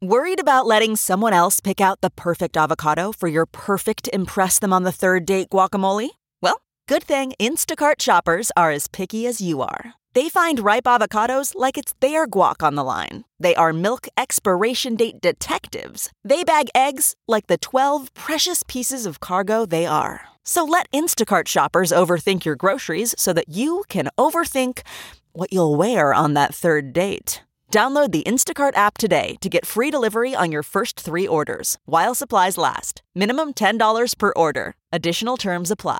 Worried about letting someone else pick out the perfect avocado for your perfect impress them on the third date guacamole? Well, good thing Instacart shoppers are as picky as you are. They find ripe avocados like it's their guac on the line. They are milk expiration date detectives. They bag eggs like the 12 precious pieces of cargo they are. So let Instacart shoppers overthink your groceries so that you can overthink what you'll wear on that third date. Download the Instacart app today to get free delivery on your first 3 orders, while supplies last. Minimum $10 per order. Additional terms apply.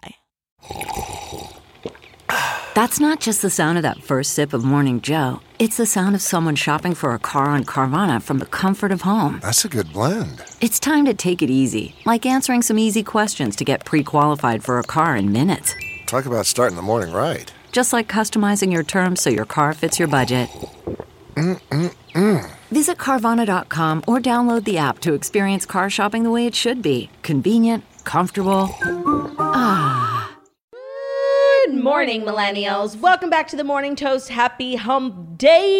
That's not just the sound of that first sip of Morning Joe. It's the sound of someone shopping for a car on Carvana from the comfort of home. That's a good blend. It's time to take it easy, like answering some easy questions to get pre-qualified for a car in minutes. Talk about starting the morning right. Just like customizing your terms so your car fits your budget. Visit Carvana.com or download the app to experience car shopping the way it should be. Convenient, comfortable. Good morning, millennials. Welcome back to the Morning Toast. Happy hump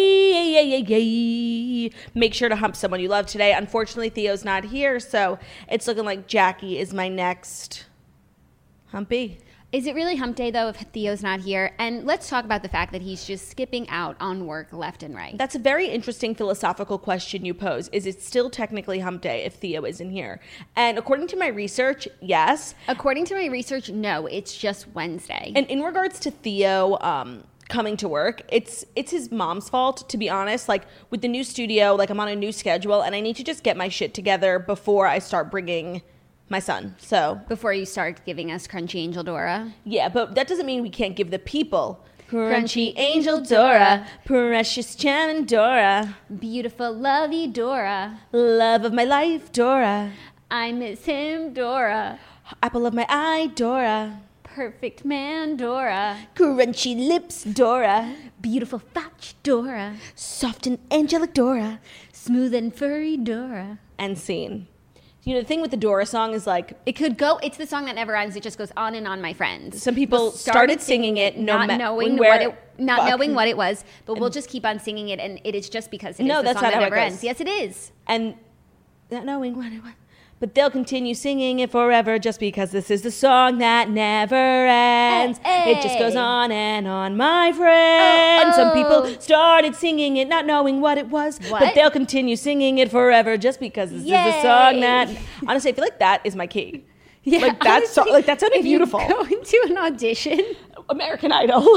day. Make sure to hump someone you love today. Unfortunately, Theo's not here, so it's looking like Jackie is my next humpy. Is it really hump day, though, if Theo's not here? And let's talk about the fact that he's just skipping out on work left and right. That's a very interesting philosophical question you pose. Is it still technically hump day if Theo isn't here? And according to my research, yes. According to my research, no, it's just Wednesday. And in regards to Theo coming to work, it's his mom's fault, to be honest. Like, with the new studio, like, I'm on a new schedule, and I need to just get my shit together before I start bringing my son. So before you start giving us Crunchy Angel Dora. Yeah, but that doesn't mean we can't give the people Crunchy Angel Dora, precious Dora, beautiful lovey Dora, love of my life Dora, I miss him Dora, apple of my eye Dora, perfect man Dora, crunchy lips Dora, beautiful fat Dora, soft and angelic Dora, smooth and furry Dora. And scene. You know, the thing with the Dora song is like, it could go, it's the song that never ends. It just goes on and on, my friends. Some people started singing it not knowing what it was, but we'll just keep on singing it, and it is just because it is the song that never ends. Yes, it is. And not knowing what it was. But they'll continue singing it forever just because this is the song that never ends. Hey. It just goes on and on, my friend. Some people started singing it not knowing what it was. But they'll continue singing it forever just because this is the song that... Honestly, I feel like that is my key. Yeah, like that sounded beautiful. Go into an audition. American Idol.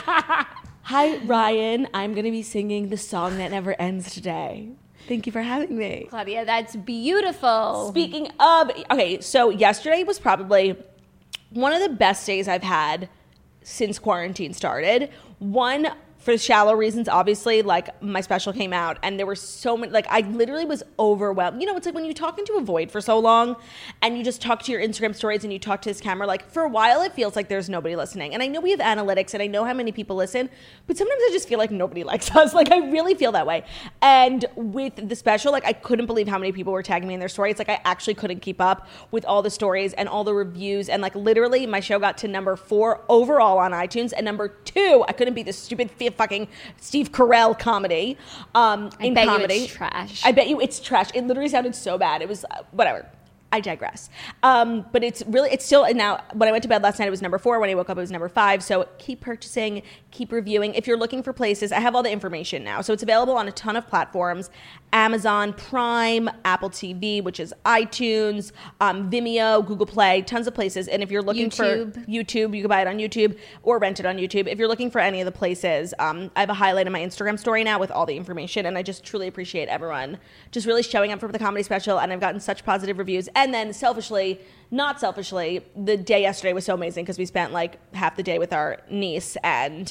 Hi, Ryan. I'm going to be singing the song that never ends today. Thank you for having me. Claudia, that's beautiful. Speaking of, okay, so yesterday was probably one of the best days I've had since quarantine started. One, for shallow reasons, obviously, like, my special came out and there were so many, like, I literally was overwhelmed. You know, it's like when you talk into a void for so long and you just talk to your Instagram stories and you talk to this camera, like, for a while it feels like there's nobody listening. And I know we have analytics and I know how many people listen, but sometimes I just feel like nobody likes us. Like, I really feel that way. And with the special, like, I couldn't believe how many people were tagging me in their story. It's like I actually couldn't keep up with all the stories and all the reviews. And, like, literally my show got to number 4 overall on iTunes, and number 2, I couldn't beat this stupid fucking Steve Carell comedy. I bet you it's trash. I bet you it's trash. It literally sounded so bad. It was whatever. I digress. But it's still, now, when I went to bed last night, it was number 4. When I woke up, it was number 5. So keep purchasing, keep reviewing. If you're looking for places, I have all the information now. So it's available on a ton of platforms: Amazon Prime, Apple TV, which is iTunes, Vimeo, Google Play, tons of places. And if you're looking for YouTube, you can buy it on YouTube or rent it on YouTube. If you're looking for any of the places, I have a highlight in my Instagram story now with all the information. And I just truly appreciate everyone just really showing up for the comedy special. And I've gotten such positive reviews. And then not selfishly, the day yesterday was so amazing because we spent like half the day with our niece, and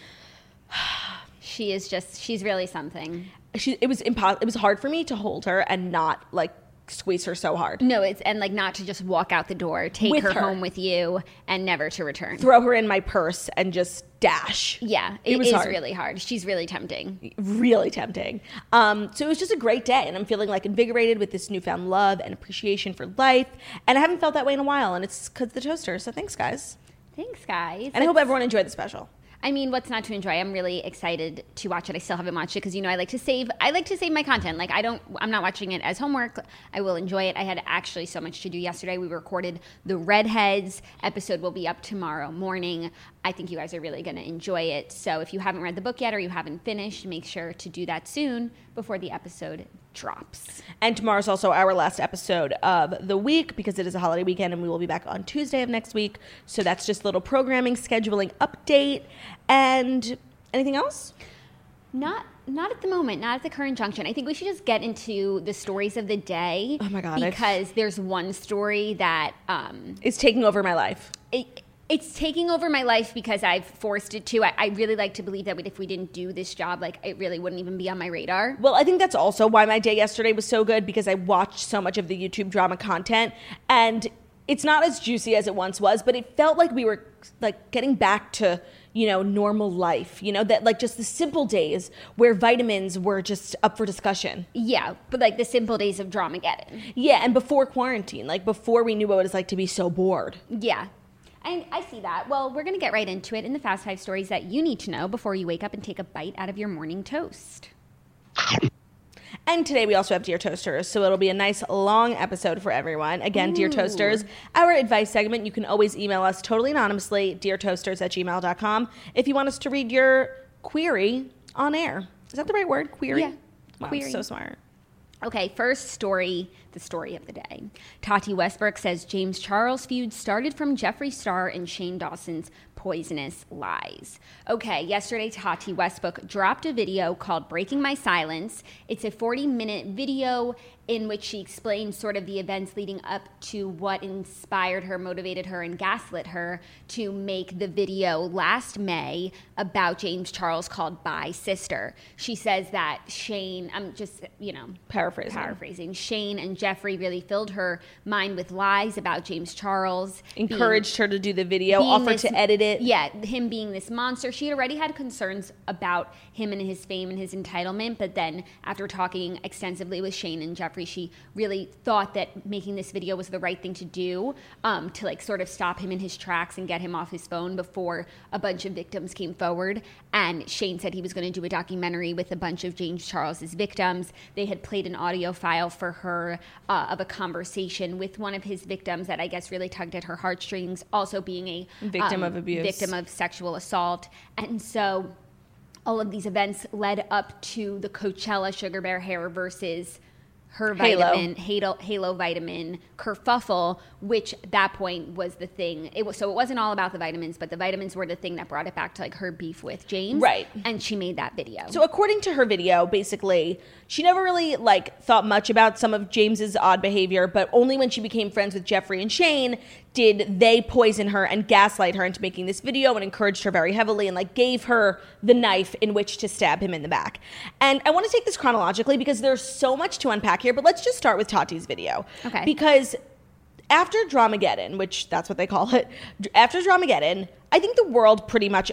she's really something. It was hard for me to hold her and not like squeeze her so hard. No, and like not to just walk out the door, take her home with you, and never to return. Throw her in my purse and just dash. Yeah, it is hard. Really hard. She's really tempting. Really tempting. So it was just a great day, and I'm feeling like invigorated with this newfound love and appreciation for life, and I haven't felt that way in a while, and it's because of the toaster. So thanks, guys. Thanks, guys. And I hope everyone enjoyed the special. I mean, what's not to enjoy? I'm really excited to watch it. I still haven't watched it because, I like to save my content. Like, I'm not watching it as homework. I will enjoy it. I had actually so much to do yesterday. We recorded the Redheads episode. Will be up tomorrow morning. I think you guys are really going to enjoy it. So if you haven't read the book yet or you haven't finished, make sure to do that soon before the episode drops. And tomorrow's also our last episode of the week because it is a holiday weekend and we will be back on Tuesday of next week. So that's just a little programming, scheduling update. And anything else? Not at the moment, not at the current junction. I think we should just get into the stories of the day. Oh my God. Because there's one story that is taking over my life. It's taking over my life because I've forced it to. I really like to believe that if we didn't do this job, like, it really wouldn't even be on my radar. Well, I think that's also why my day yesterday was so good, because I watched so much of the YouTube drama content, and it's not as juicy as it once was, but it felt like we were like getting back to, normal life, that like just the simple days where vitamins were just up for discussion. Yeah, but like the simple days of Dramageddon. Yeah, and before quarantine, like before we knew what it was like to be so bored. Yeah. And I see that. Well, we're going to get right into it in the Fast 5 stories that you need to know before you wake up and take a bite out of your morning toast. And today we also have Dear Toasters, so it'll be a nice long episode for everyone. Again, Dear Toasters, our advice segment. You can always email us totally anonymously, deartoasters@gmail.com, if you want us to read your query on air. Is that the right word? Query? Yeah. Wow, query. So smart. Okay, first story, the story of the day. Tati Westbrook says James Charles feud started from Jeffree Star and Shane Dawson's poisonous lies. Okay, yesterday Tati Westbrook dropped a video called Breaking My Silence. It's a 40-minute video in which she explains sort of the events leading up to what inspired her, motivated her, and gaslit her to make the video last May about James Charles called Bye Sister. She says that Shane, I'm just, paraphrasing, Shane and Jeffree really filled her mind with lies about James Charles. Encouraged her to do the video, offered to edit it. Yeah, him being this monster. She had already had concerns about him and his fame and his entitlement, but then after talking extensively with Shane and Jeffree, she really thought that making this video was the right thing to do, to like sort of stop him in his tracks and get him off his phone before a bunch of victims came forward. And Shane said he was going to do a documentary with a bunch of James Charles's victims. They had played an audio file for her of a conversation with one of his victims that I guess really tugged at her heartstrings, also being a victim of abuse, victim of sexual assault. And so all of these events led up to the Coachella Sugar Bear Hair versus her vitamin, Halo vitamin kerfuffle, which at that point was the thing. It wasn't all about the vitamins, but the vitamins were the thing that brought it back to like her beef with James. Right. And she made that video. So according to her video, basically, she never really thought much about some of James's odd behavior, but only when she became friends with Jeffree and Shane did they poison her and gaslight her into making this video, and encouraged her very heavily and gave her the knife in which to stab him in the back. And I want to take this chronologically because there's so much to unpack here, but let's just start with Tati's video. Okay. Because after Dramageddon, which that's what they call it, after Dramageddon, I think the world pretty much,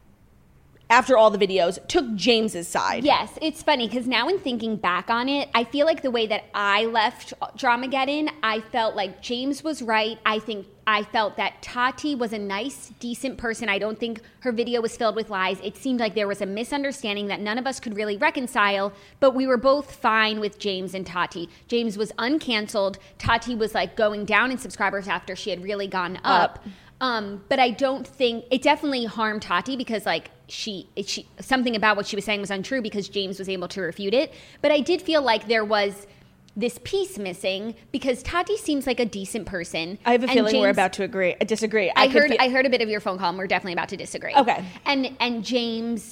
after all the videos, took James's side. Yes, it's funny because now in thinking back on it, I feel like the way that I left Dramageddon, I felt like James was right. I felt that Tati was a nice, decent person. I don't think her video was filled with lies. It seemed like there was a misunderstanding that none of us could really reconcile, but we were both fine with James and Tati. James was uncanceled. Tati was going down in subscribers after she had really gone up. But I don't think it definitely harmed Tati because she something about what she was saying was untrue because James was able to refute it. But I did feel like there was this piece missing because Tati seems like a decent person. I have a feeling we're about to disagree. I heard a bit of your phone call and we're definitely about to disagree. Okay. And James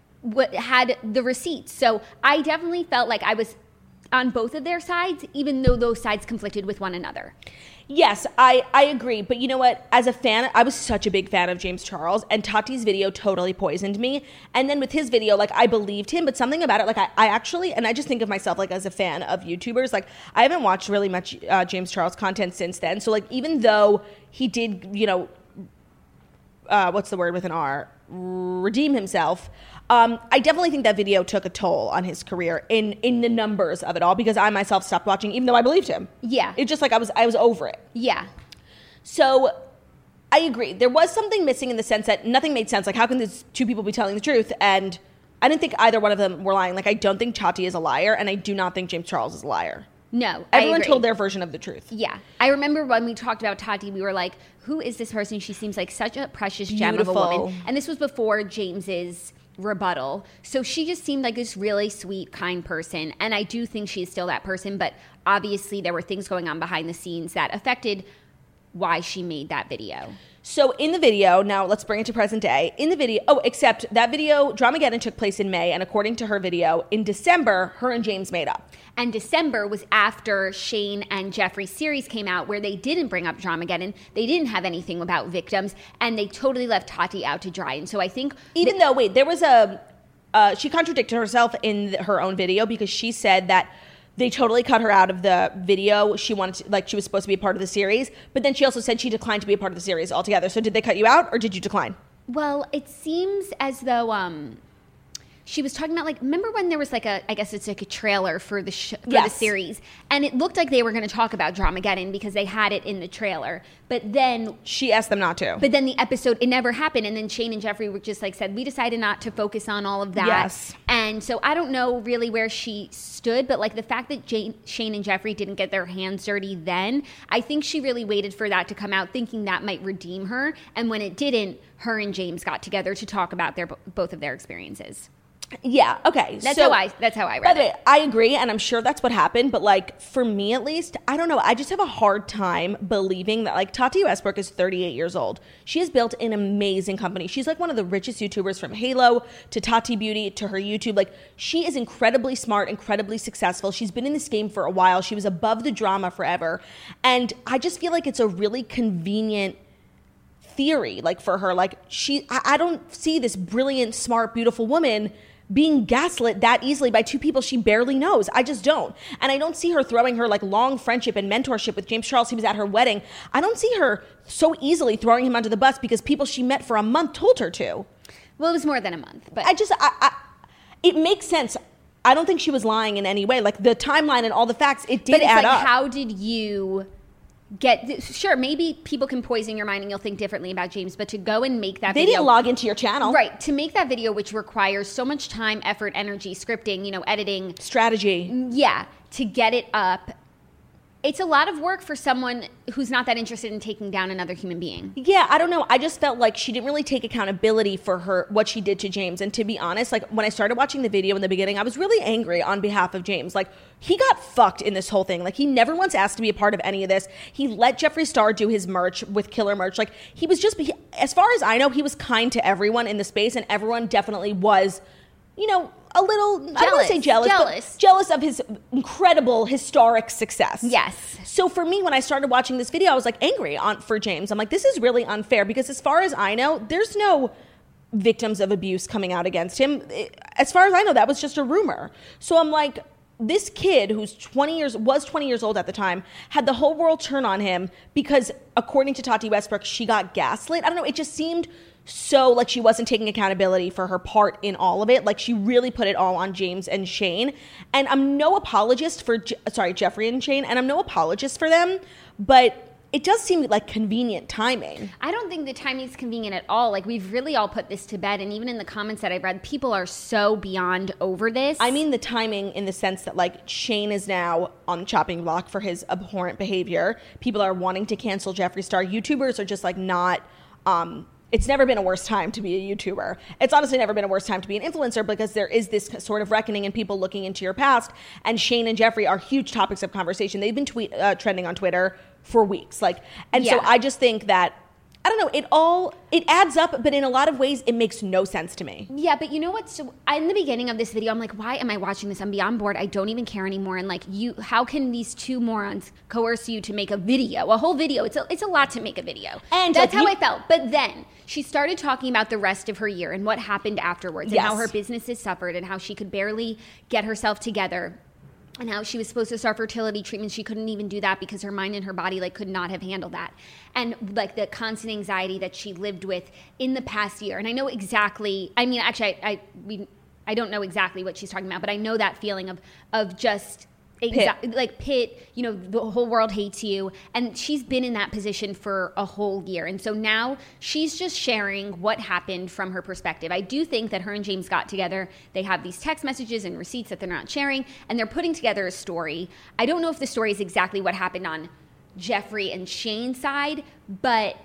had the receipts. So I definitely felt like I was on both of their sides, even though those sides conflicted with one another. Yes, I agree. But you know what? As a fan, I was such a big fan of James Charles, and Tati's video totally poisoned me. And then with his video, I believed him, but something about it, I actually, and I just think of myself, as a fan of YouTubers, I haven't watched really much James Charles content since then. So, even though he did, what's the word with an R? Redeem himself. I definitely think that video took a toll on his career in the numbers of it all because I myself stopped watching even though I believed him. Yeah. It's just I was over it. Yeah. So I agree. There was something missing in the sense that nothing made sense. Like, how can these two people be telling the truth? And I didn't think either one of them were lying. Like, I don't think Tati is a liar, and I do not think James Charles is a liar. No, everyone told their version of the truth. Yeah. I remember when we talked about Tati, we were like, who is this person? She seems like such a precious gem of a woman. And this was before James's rebuttal. So she just seemed like this really sweet, kind person. And I do think she's still that person. But obviously there were things going on behind the scenes that affected why she made that video. So in the video, now let's bring it to present day. In the video, except that video, Dramageddon took place in May, and according to her video, in December, her and James made up. And December was after Shane and Jeffrey's series came out, where they didn't bring up Dramageddon. They didn't have anything about victims, and they totally left Tati out to dry. And so I think... Even though, there was she contradicted herself in her own video, because she said that they totally cut her out of the video. She wanted to, she was supposed to be a part of the series, but then she also said she declined to be a part of the series altogether. So did they cut you out, or did you decline? Well, it seems as though she was talking about, remember when there was I guess it's like a trailer for the the series, and it looked like they were going to talk about Dramageddon because they had it in the trailer, but then she asked them not to. But then the episode, it never happened, and then Shane and Jeffrey were just said, we decided not to focus on all of that. Yes. And so I don't know really where she stood, but the fact that Shane and Jeffrey didn't get their hands dirty then, I think she really waited for that to come out, thinking that might redeem her, and when it didn't, her and James got together to talk about both of their experiences. Yeah, okay. That's how I read it. By the way, I agree, and I'm sure that's what happened, but for me at least, I don't know. I just have a hard time believing that Tati Westbrook is 38 years old. She has built an amazing company. She's one of the richest YouTubers, from Halo to Tati Beauty to her YouTube. She is incredibly smart, incredibly successful. She's been in this game for a while. She was above the drama forever. And I just feel like it's a really convenient theory, for her. I don't see this brilliant, smart, beautiful woman being gaslit that easily by two people she barely knows. I just don't. And I don't see her throwing her long friendship and mentorship with James Charles. He was at her wedding. I don't see her so easily throwing him under the bus because people she met for a month told her to. Well, it was more than a month, but it makes sense. I don't think she was lying in any way. The timeline and all the facts, it did add up. How did you sure, maybe people can poison your mind and you'll think differently about James, but to go and make that video... They didn't log into your channel. Right. To make that video, which requires so much time, effort, energy, scripting, editing... Strategy. Yeah. To get it up, it's a lot of work for someone who's not that interested in taking down another human being. Yeah, I don't know. I just felt like she didn't really take accountability for what she did to James. And to be honest, when I started watching the video in the beginning, I was really angry on behalf of James. He got fucked in this whole thing. He never once asked to be a part of any of this. He let Jeffree Star do his merch with Killer Merch. He was just, as far as I know, he was kind to everyone in the space, and everyone definitely was, a little, jealous. I don't want to say jealous, but jealous of his incredible, historic success. Yes. So for me, when I started watching this video, I was angry for James. I'm this is really unfair, because as far as I know, there's no victims of abuse coming out against him. As far as I know, that was just a rumor. So I'm this kid who's 20 years old at the time had the whole world turn on him because, according to Tati Westbrook, she got gaslit. I don't know. It just seemed so she wasn't taking accountability for her part in all of it. She really put it all on James and Shane. And I'm no apologist for, Jeffrey and Shane, and I'm no apologist for them, but it does seem like convenient timing. I don't think the timing is convenient at all. We've really all put this to bed, and even in the comments that I've read, people are so beyond over this. I mean the timing in the sense that Shane is now on the chopping block for his abhorrent behavior. People are wanting to cancel Jeffree Star. YouTubers are just not... It's never been a worse time to be a YouTuber. It's honestly never been a worse time to be an influencer, because there is this sort of reckoning and people looking into your past. And Shane and Jeffree are huge topics of conversation. They've been trending on Twitter for weeks. So I just think that, I don't know, it adds up, but in a lot of ways, it makes no sense to me. Yeah, but you know what? So in the beginning of this video, I'm why am I watching this? I'm beyond bored. I don't even care anymore. And how can these two morons coerce you to make a whole video? It's a lot to make a video. And that's how I felt. But then she started talking about the rest of her year and what happened afterwards, and how her businesses suffered, and how she could barely get herself together, and how she was supposed to start fertility treatments. She couldn't even do that because her mind and her body could not have handled that. And the constant anxiety that she lived with in the past year. And I know exactly, I mean, actually, I don't know exactly what she's talking about, but I know that feeling of just Exactly. Like Pitt, you know, the whole world hates you. And she's been in that position for a whole year. And so now she's just sharing what happened from her perspective. I do think that her and James got together. They have these text messages and receipts that they're not sharing, and they're putting together a story. I don't know if the story is exactly what happened on Jeffree and Shane's side, but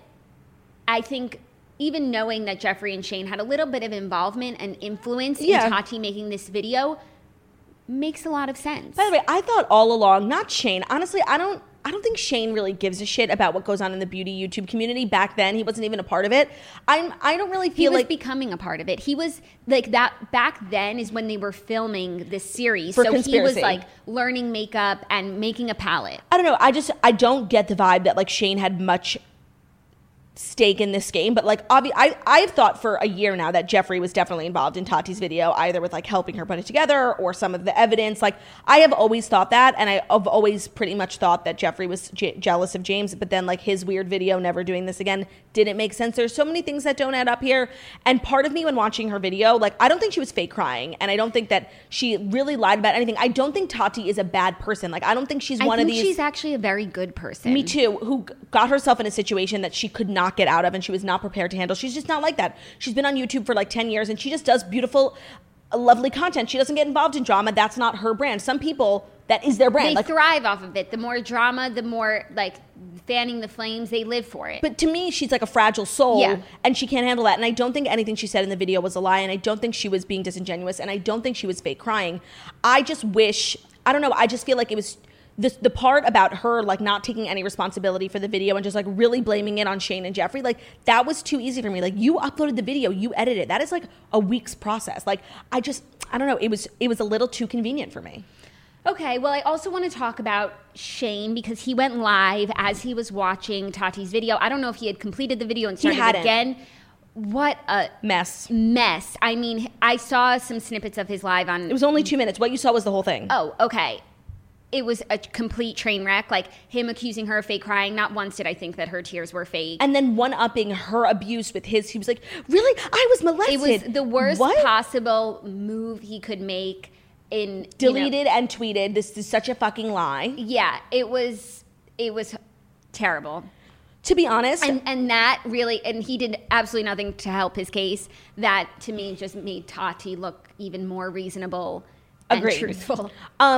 I think even knowing that Jeffree and Shane had a little bit of involvement and influence in Tati making this video makes a lot of sense. By the way, I thought all along, not Shane. Honestly, I don't think Shane really gives a shit about what goes on in the beauty YouTube community. Back then, he wasn't even a part of it. I don't really feel like he was becoming a part of it. He was like that back then is when they were filming this series. For so Conspiracy. He was like learning makeup and making a palette. I don't know. I don't get the vibe that like Shane had much stake in this game, but like I've thought for a year now that Jeffree was definitely involved in Tati's video, either with like helping her put it together or some of the evidence. Like I have always thought that, and I've always pretty much thought that Jeffree was jealous of James, but then like his weird video, never doing this again, didn't make sense. There's so many things that don't add up here, and part of me when watching her video, like I don't think she was fake crying, and I don't think that she really lied about anything. I don't think Tati is a bad person. Like I don't think she's one of these. She's actually a very good person. Me too, who got herself in a situation that she could not get out of and she was not prepared to handle. She's just not like that. She's been on YouTube for like 10 years and she just does beautiful, lovely content. She doesn't get involved in drama. That's not her brand. Some people, that is their brand. They thrive off of it. The more drama, the more like fanning the flames, they live for it. But to me, she's like a fragile soul and she can't handle that. And I don't think anything she said in the video was a lie, and I don't think she was being disingenuous, and I don't think she was fake crying. I just wish, I don't know, I just feel like it was the part about her like not taking any responsibility for the video and just like really blaming it on Shane and Jeffree, like that was too easy for me. Like you uploaded the video, you edited it. That is like a week's process. Like I don't know, it was a little too convenient for me. Okay, well, I also want to talk about Shane because he went live as he was watching Tati's video. I don't know if he had completed the video and started again. What a mess. I mean, I saw some snippets of his live on... It was only 2 minutes. What you saw was the whole thing. Oh, okay. It was a complete train wreck, like him accusing her of fake crying. Not once did I think that her tears were fake. And then one-upping her abuse with his. He was like, really? I was molested. It was the worst possible move he could make. Deleted and tweeted, this is such a fucking lie. Yeah, it was terrible. To be honest. And that really, and he did absolutely nothing to help his case. That, to me, just made Tati look even more reasonable and truthful.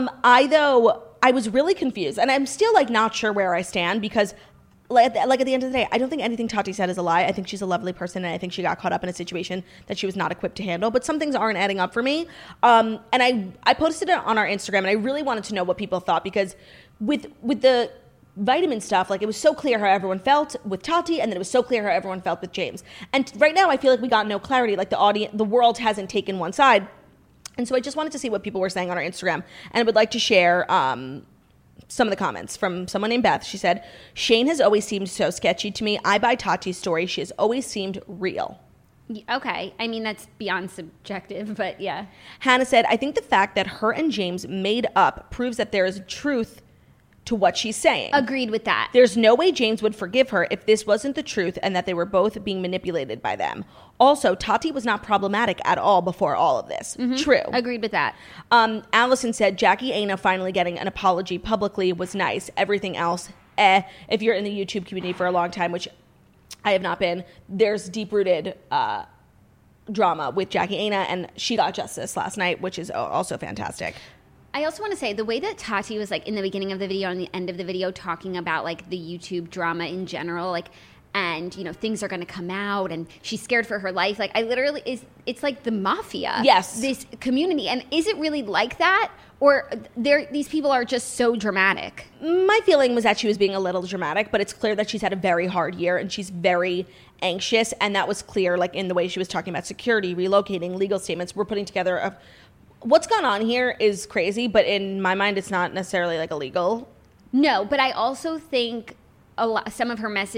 I was really confused, and I'm still like not sure where I stand, because like at the end of the day, I don't think anything Tati said is a lie. I think she's a lovely person, and I think she got caught up in a situation that she was not equipped to handle. But some things aren't adding up for me. And I posted it on our Instagram, and I really wanted to know what people thought, because with the vitamin stuff, like it was so clear how everyone felt with Tati, and then it was so clear how everyone felt with James. And right now, I feel like we got no clarity. Like the world hasn't taken one side. And so I just wanted to see what people were saying on our Instagram. And I would like to share some of the comments from someone named Beth. She said, Shane has always seemed so sketchy to me. I buy Tati's story. She has always seemed real. Okay. I mean, that's beyond subjective, but yeah. Hannah said, I think the fact that her and James made up proves that there is truth to what she's saying. Agreed with that. There's no way James would forgive her if this wasn't the truth and that they were both being manipulated by them. Also, Tati was not problematic at all before all of this. Mm-hmm. True. Agreed with that. Allison said, Jackie Aina finally getting an apology publicly was nice. Everything else, if you're in the YouTube community for a long time, which I have not been, there's deep-rooted drama with Jackie Aina, and she got justice last night, which is also fantastic. I also want to say the way that Tati was like in the beginning of the video and the end of the video talking about like the YouTube drama in general, like, and you know, things are going to come out and she's scared for her life. Like I literally it's like the mafia. Yes. This community. And is it really like that? Or these people are just so dramatic? My feeling was that she was being a little dramatic, but it's clear that she's had a very hard year and she's very anxious. And that was clear like in the way she was talking about security, relocating, legal statements. We're putting together what's gone on here is crazy, but in my mind, it's not necessarily like illegal. No, but I also think some of her message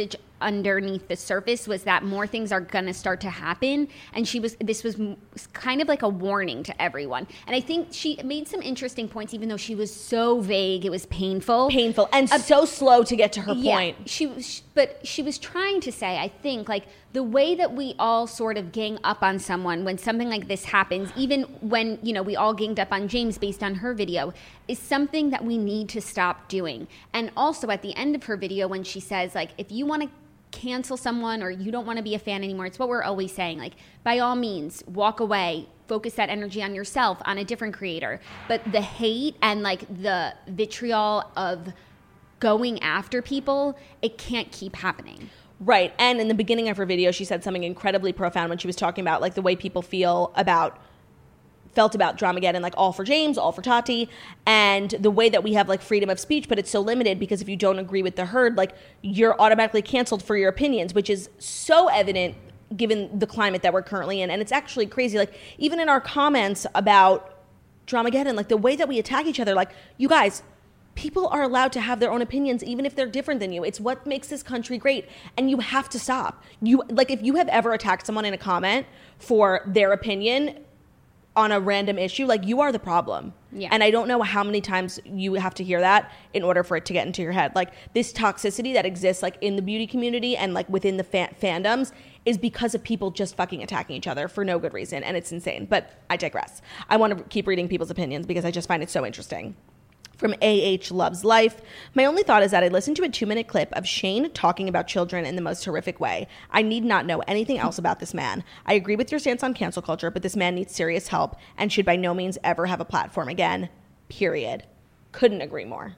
underneath the surface was that more things are going to start to happen. And this was kind of like a warning to everyone. And I think she made some interesting points, even though she was so vague. It was painful. And so slow to get to her point. But she was trying to say, I think, like, the way that we all sort of gang up on someone when something like this happens, even when, you know, we all ganged up on James based on her video, is something that we need to stop doing. And also at the end of her video, when she says, like, if you want to cancel someone or you don't want to be a fan anymore, it's what we're always saying, like, by all means, walk away, focus that energy on yourself, on a different creator. But the hate and, like, the vitriol of going after people, it can't keep happening. Right. And in the beginning of her video, she said something incredibly profound when she was talking about, like, the way people felt about Dramageddon, like, all for James, all for Tati, and the way that we have, like, freedom of speech, but it's so limited because if you don't agree with the herd, like, you're automatically canceled for your opinions, which is so evident given the climate that we're currently in. And it's actually crazy. Like, even in our comments about Dramageddon, like, the way that we attack each other, like, you guys, people are allowed to have their own opinions, even if they're different than you. It's what makes this country great. And you have to stop. If you have ever attacked someone in a comment for their opinion on a random issue, like, you are the problem. Yeah. And I don't know how many times you have to hear that in order for it to get into your head. Like, this toxicity that exists, like, in the beauty community and, like, within the fandoms is because of people just fucking attacking each other for no good reason. And it's insane. But I digress. I want to keep reading people's opinions because I just find it so interesting. From AH Loves Life, my only thought is that I listened to a 2-minute clip of Shane talking about children in the most horrific way. I need not know anything else about this man. I agree with your stance on cancel culture, but this man needs serious help and should by no means ever have a platform again, period. Couldn't agree more.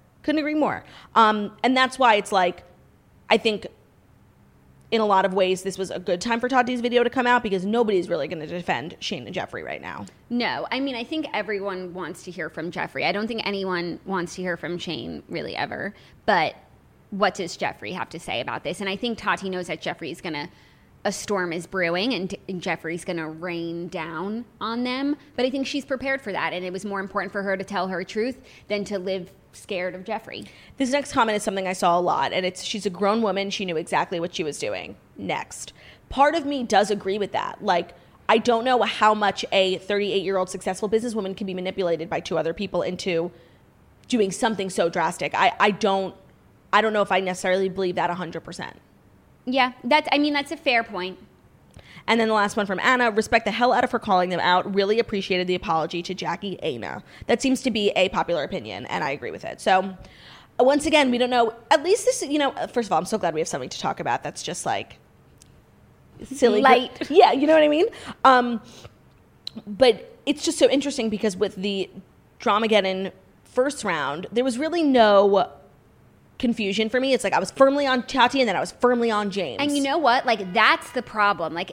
And that's why it's like, I think in a lot of ways, this was a good time for Tati's video to come out because nobody's really going to defend Shane and Jeffree right now. No, I mean, I think everyone wants to hear from Jeffree. I don't think anyone wants to hear from Shane really ever. But what does Jeffree have to say about this? And I think Tati knows that a storm is brewing and Jeffree's going to rain down on them. But I think she's prepared for that. And it was more important for her to tell her truth than to live scared of Jeffree. This next comment is something I saw a lot, and she's a grown woman. She knew exactly what she was doing. Next. Part of me does agree with that. Like, I don't know how much a 38-year-old successful businesswoman can be manipulated by 2 other people into doing something so drastic. I don't know if I necessarily believe that 100%. Yeah, that's a fair point. And then the last one from Anna, respect the hell out of her calling them out. Really appreciated the apology to Jackie Aina. That seems to be a popular opinion, and I agree with it. So once again, we don't know. At least this, first of all, I'm so glad we have something to talk about that's just like silly. Light. Yeah, you know what I mean? But it's just so interesting because with the Dramageddon first round, there was really no confusion for me. It's like I was firmly on Tati and then I was firmly on James. And you know what? Like, that's the problem. Like,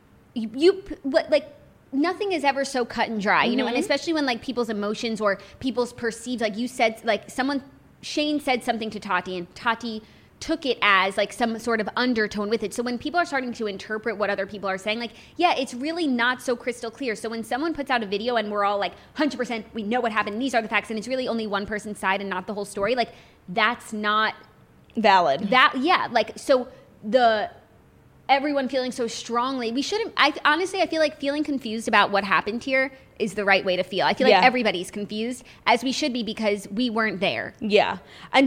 nothing is ever so cut and dry, you know, and especially when, like, people's emotions or people's perceived, like you said, like Shane said something to Tati and Tati took it as like some sort of undertone with it. So when people are starting to interpret what other people are saying, like, yeah, it's really not so crystal clear. So when someone puts out a video and we're all like 100%, we know what happened, these are the facts, and it's really only one person's side and not the whole story, like, that's not valid. So everyone feeling so strongly, we shouldn't. I feel like feeling confused about what happened here is the right way to feel. I feel like everybody's confused, as we should be, because we weren't there. Yeah. And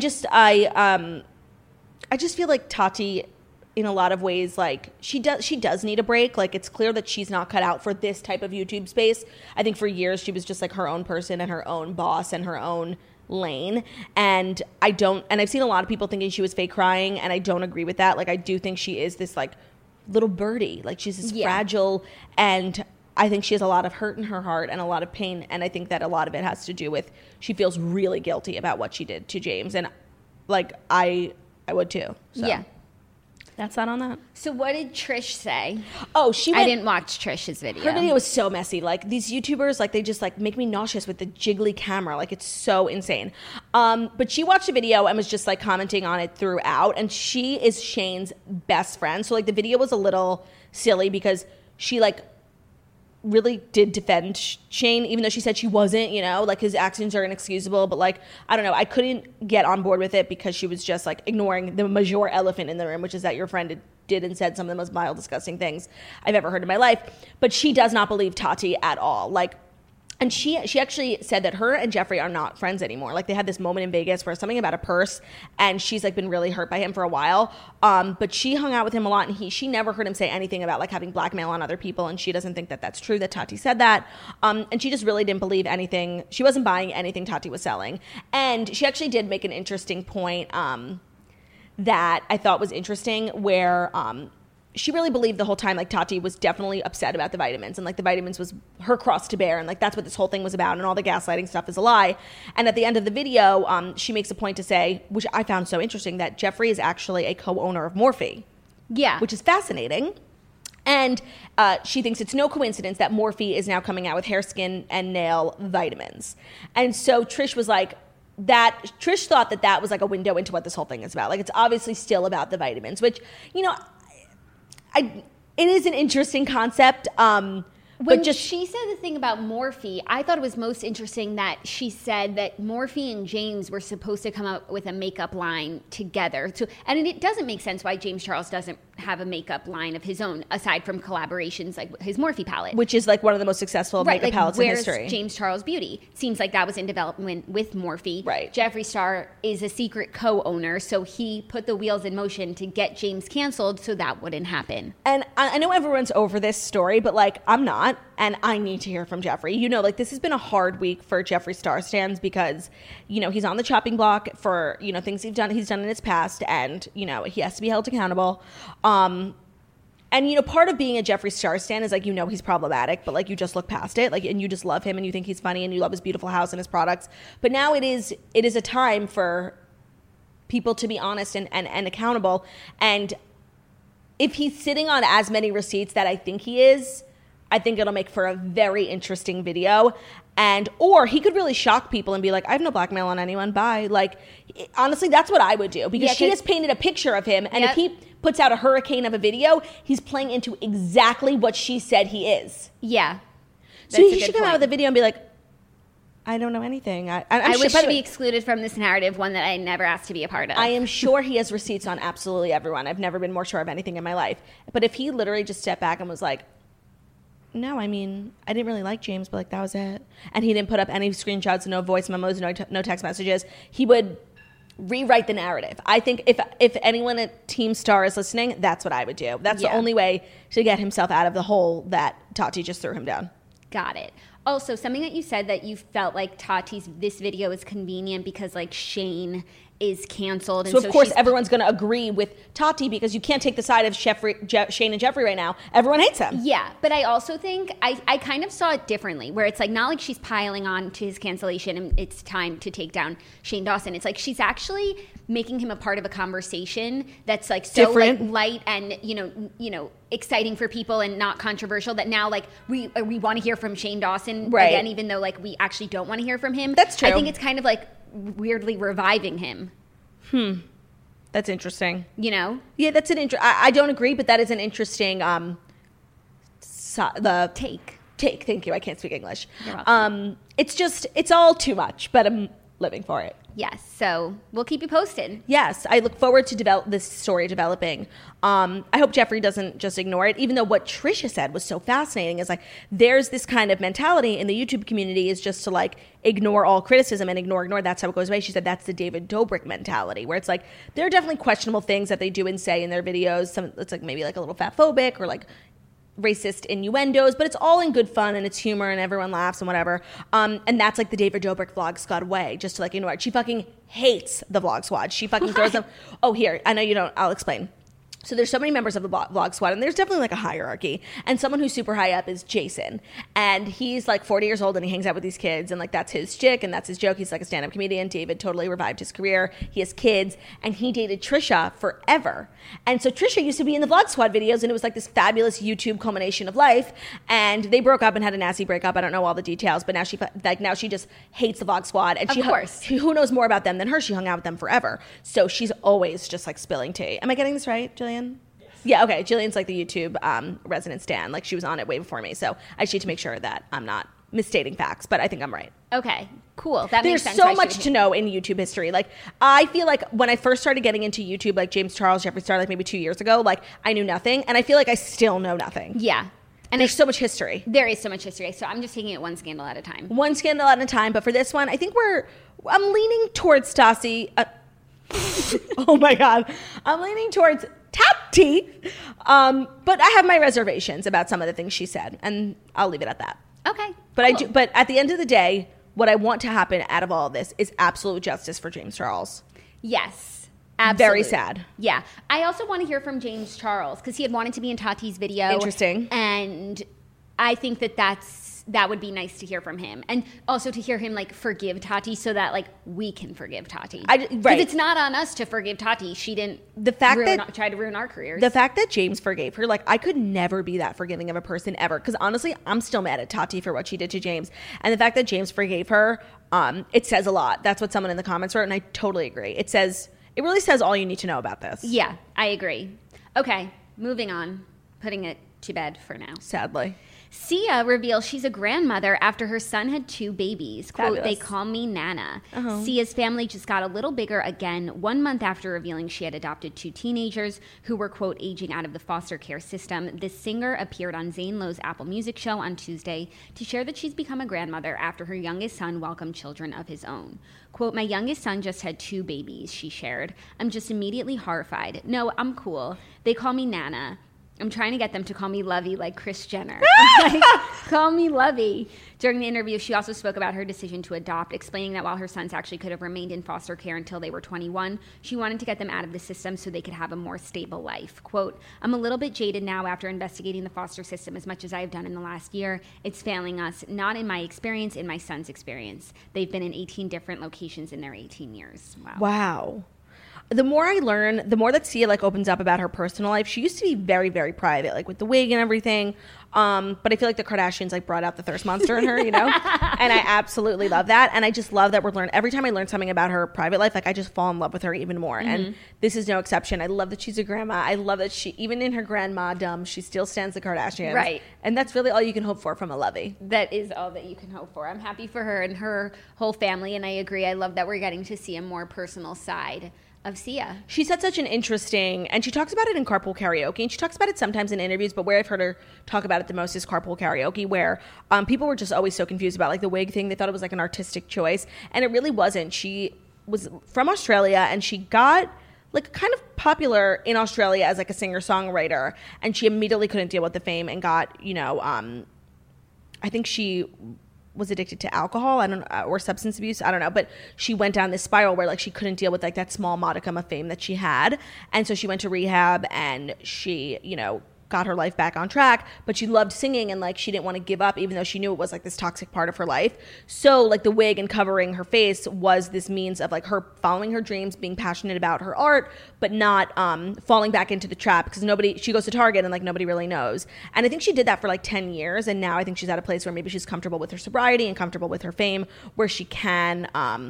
I just feel like Tati, in a lot of ways, like, she does need a break. Like, it's clear that she's not cut out for this type of YouTube space. I think for years she was just like her own person and her own boss and her own lane. And I've seen a lot of people thinking she was fake crying, and I don't agree with that. Like, I do think she is this like little birdie. Like, she's this fragile, and I think she has a lot of hurt in her heart and a lot of pain. And I think that a lot of it has to do with she feels really guilty about what she did to James. And like, I would too. So. Yeah. That's that on that. So what did Trish say? Oh, I didn't watch Trish's video. Her video was so messy. Like, these YouTubers, like, they just like make me nauseous with the jiggly camera. Like, it's so insane. But she watched the video and was just like commenting on it throughout. And she is Shane's best friend. So like, the video was a little silly because she like really did defend Shane, even though she said she wasn't, you know, like his actions are inexcusable. But like, I don't know, I couldn't get on board with it because she was just like ignoring the major elephant in the room, which is that your friend did and said some of the most vile, disgusting things I've ever heard in my life. But she does not believe Tati at all. Like, and she actually said that her and Jeffree are not friends anymore. Like, they had this moment in Vegas where something about a purse, and she's like been really hurt by him for a while. But she hung out with him a lot, and she never heard him say anything about like having blackmail on other people, and she doesn't think that that's true that Tati said that. And she just really didn't believe anything. She wasn't buying anything Tati was selling. And she actually did make an interesting point that I thought was interesting, where she really believed the whole time like Tati was definitely upset about the vitamins, and like the vitamins was her cross to bear, and like that's what this whole thing was about, and all the gaslighting stuff is a lie. And at the end of the video, she makes a point to say, which I found so interesting, that Jeffree is actually a co-owner of Morphe. Yeah. Which is fascinating. And she thinks it's no coincidence that Morphe is now coming out with hair, skin, and nail vitamins. And so Trish was like, Trish thought that was like a window into what this whole thing is about. Like, it's obviously still about the vitamins, which, you know, it is an interesting concept. When she said the thing about Morphe, I thought it was most interesting that she said that Morphe and James were supposed to come up with a makeup line together. So, and it doesn't make sense why James Charles doesn't have a makeup line of his own, aside from collaborations like his Morphe palette. Which is like one of the most successful makeup palettes in history. Where's James Charles Beauty? Seems like that was in development with Morphe. Right. Jeffree Star is a secret co-owner, so he put the wheels in motion to get James canceled so that wouldn't happen. And I know everyone's over this story, but like, I'm not. And I need to hear from Jeffree. You know, like, this has been a hard week for Jeffree Star stans because, you know, he's on the chopping block for, you know, things he's done in his past, and, you know, he has to be held accountable. And, you know, part of being a Jeffree Star stan is like, you know, he's problematic, but like, you just look past it, like, and you just love him, and you think he's funny, and you love his beautiful house and his products. But now it is a time for people to be honest and accountable. And if he's sitting on as many receipts that I think he is, I think it'll make for a very interesting video. Or he could really shock people and be like, I have no blackmail on anyone, bye. Like, honestly, that's what I would do, because she has painted a picture of him, and if he puts out a hurricane of a video, he's playing into exactly what she said he is. Yeah. So he should come out with a video and be like, I don't know anything. I wish to be excluded from this narrative, one that I never asked to be a part of. I am sure he has receipts on absolutely everyone. I've never been more sure of anything in my life. But if he literally just stepped back and was like, no, I mean, I didn't really like James, but like, that was it. And he didn't put up any screenshots, no voice memos, no text messages. He would rewrite the narrative. I think if anyone at Team Star is listening, that's what I would do. That's the only way to get himself out of the hole that Tati just threw him down. Got it. Also, something that you said, that you felt like Tati's this video is convenient because like Shane is canceled. So of course everyone's going to agree with Tati, because you can't take the side of Shane and Jeffree right now. Everyone hates him. Yeah, but I also think I kind of saw it differently, where it's like not like she's piling on to his cancellation and it's time to take down Shane Dawson. It's like she's actually making him a part of a conversation that's like so like light and you know exciting for people and not controversial, that now like we want to hear from Shane Dawson again, even though like we actually don't want to hear from him. That's true. I think it's kind of like weirdly reviving him. That's interesting. You know? Yeah, that's an I don't agree, but that is an interesting take. Thank you. I can't speak English. It's all too much, but I'm living for it. Yes, so we'll keep you posted. Yes, I look forward to this story developing. I hope Jeffree doesn't just ignore it, even though what Trisha said was so fascinating. Is like, there's this kind of mentality in the YouTube community is just to like ignore all criticism and ignore. That's how it goes away. She said that's the David Dobrik mentality, where it's like there are definitely questionable things that they do and say in their videos. It's like maybe like a little fatphobic or like racist innuendos, but it's all in good fun and it's humor and everyone laughs and whatever. And that's like the David Dobrik Vlog Squad way, just to like ignore it. She fucking hates the Vlog Squad. She fucking throws them. Oh, here, I know you don't. I'll explain. So there's so many members of the Vlog Squad, and there's definitely like a hierarchy. And someone who's super high up is Jason. And he's like 40 years old and he hangs out with these kids, and like that's his chick and that's his joke. He's like a stand-up comedian. David totally revived his career. He has kids, and he dated Trisha forever. And so Trisha used to be in the Vlog Squad videos, and it was like this fabulous YouTube culmination of life. And they broke up and had a nasty breakup. I don't know all the details, but now she just hates the Vlog Squad. And who knows more about them than her? She hung out with them forever. So she's always just like spilling tea. Am I getting this right, Jillian? Yes. Yeah, okay. Jillian's like the YouTube resident stan. Like, she was on it way before me. So I just need to make sure that I'm not misstating facts, but I think I'm right. Okay, cool. That There's makes sense. so much to know in YouTube history. Like, I feel like when I first started getting into YouTube, like James Charles, Jeffree Star, like maybe 2 years ago, like I knew nothing. And I feel like I still know nothing. Yeah. And there's so much history. There is so much history. So I'm just taking it one scandal at a time. One scandal at a time. But for this one, I think I'm leaning towards Stassi. Oh my God. I'm leaning towards Tati. But I have my reservations about some of the things she said. And I'll leave it at that. Okay. But But at the end of the day, what I want to happen out of all of this is absolute justice for James Charles. Yes. Absolutely. Very sad. Yeah. I also want to hear from James Charles because he had wanted to be in Tati's video. Interesting. And I think that would be nice to hear from him. And also to hear him like forgive Tati so that like we can forgive Tati. Right. Because it's not on us to forgive Tati. She didn't try to ruin our careers. The fact that James forgave her, like I could never be that forgiving of a person ever. Because honestly, I'm still mad at Tati for what she did to James. And the fact that James forgave her, it says a lot. That's what someone in the comments wrote. And I totally agree. It really says all you need to know about this. Yeah, I agree. Okay, moving on. Putting it to bed for now. Sadly. Sia reveals she's a grandmother after her son had 2 babies. Quote, Fabulous. "They call me Nana." Sia's family just got a little bigger again 1 month after revealing she had adopted 2 teenagers who were, quote, aging out of the foster care system. The singer appeared on Zane Lowe's Apple Music show on Tuesday to share that she's become a grandmother after her youngest son welcomed children of his own. Quote, "My youngest son just had 2 babies," she shared. "I'm just immediately horrified. No, I'm cool. They call me Nana. I'm trying to get them to call me Lovey like Kris Jenner." Like, call me Lovey. During the interview, she also spoke about her decision to adopt, explaining that while her sons actually could have remained in foster care until they were 21, she wanted to get them out of the system so they could have a more stable life. Quote, "I'm a little bit jaded now after investigating the foster system as much as I have done in the last year. It's failing us, not in my experience, in my son's experience. They've been in 18 different locations in their 18 years." Wow. The more I learn, the more that Sia like opens up about her personal life. She used to be very, very private, like with the wig and everything. But I feel like the Kardashians like brought out the thirst monster in her, you know? And I absolutely love that. And I just love that every time I learn something about her private life, like I just fall in love with her even more. Mm-hmm. And this is no exception. I love that she's a grandma. I love that she, even in her grandma-dom, she still stands the Kardashians. Right. And that's really all you can hope for from a Lovey. That is all that you can hope for. I'm happy for her and her whole family. And I agree. I love that we're getting to see a more personal side of Sia. She said such an interesting, and she talks about it in Carpool Karaoke, and she talks about it sometimes in interviews, but where I've heard her talk about it the most is Carpool Karaoke, where people were just always so confused about like the wig thing. They thought it was like an artistic choice, and it really wasn't. She was from Australia, and she got like kind of popular in Australia as like a singer-songwriter, and she immediately couldn't deal with the fame and got, you know, I think she was addicted to alcohol, or substance abuse, I don't know, but she went down this spiral where like she couldn't deal with like that small modicum of fame that she had, and so she went to rehab and she, you know, got her life back on track, but she loved singing and like she didn't want to give up even though she knew it was like this toxic part of her life. So like the wig and covering her face was this means of like her following her dreams, being passionate about her art, but not falling back into the trap, because she goes to Target and like nobody really knows. And I think she did that for like 10 years, and now I think she's at a place where maybe she's comfortable with her sobriety and comfortable with her fame, where she can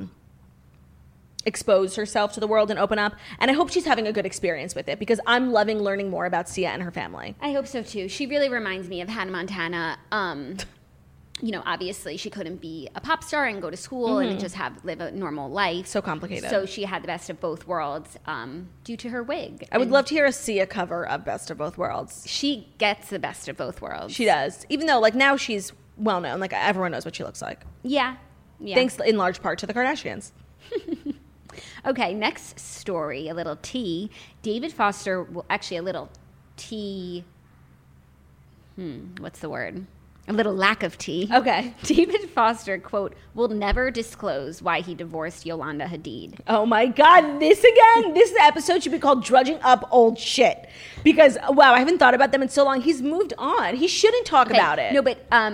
expose herself to the world and open up. And I hope she's having a good experience with it, because I'm loving learning more about Sia and her family. I hope so too. She really reminds me of Hannah Montana. You know, obviously she couldn't be a pop star and go to school and just live a normal life. So complicated. So she had the best of both worlds due to her wig. I would love to hear a Sia cover of Best of Both Worlds. She gets the best of both worlds. She does. Even though like now she's well known, like everyone knows what she looks like. Yeah. Thanks in large part to the Kardashians. Okay, next story, a little tea. David Foster, well, actually a little tea. What's the word? A little lack of tea. Okay. David Foster, quote, will never disclose why he divorced Yolanda Hadid. Oh my God, this again? This episode should be called Drudging Up Old Shit. Because, wow, I haven't thought about them in so long. He's moved on. He shouldn't talk about it. No, but